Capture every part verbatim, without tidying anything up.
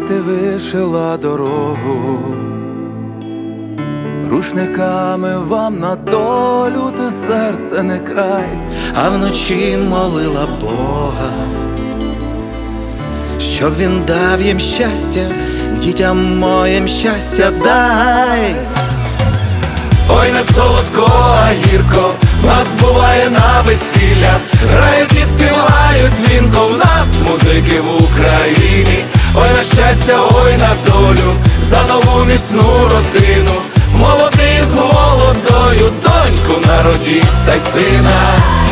мати вишила дорогу, рушниками вам на долю, те серце не край, а вночі молила Бога, щоб він дав їм щастя, дітям моїм щастя дай. Ой, не солодко, а гірко нас буває на весіллях, грають і співають дзвінко, в нас музики в Україні. Ой, на щастя, ой, на долю, за нову міцну родину, молодий з молодою, доньку народіть та й сина.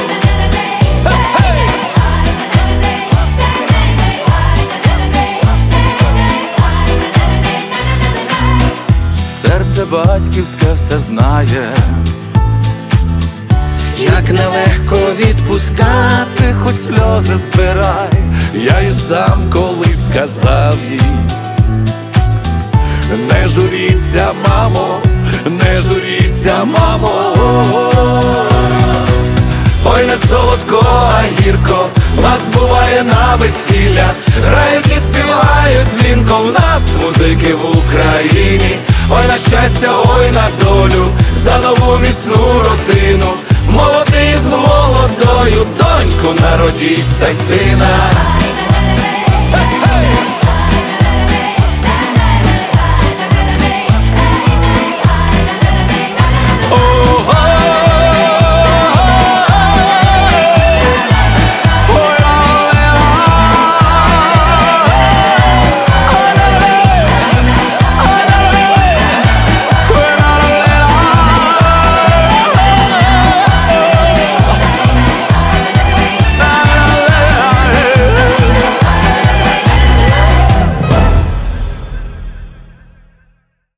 серце батьківське все знає, як нелегко відпускати, хоч сльози збирай. Я й сам колись сказав їй: не журіться, мамо, не журіться, мамо. Ой, не солодко, а гірко нас буває на весіллях, грають і співають дзвінко, в нас музики в Україні. Ой, на щастя, ой, на долю, за нову міцну родину, молодий з молодою, доньку народіть та й сина.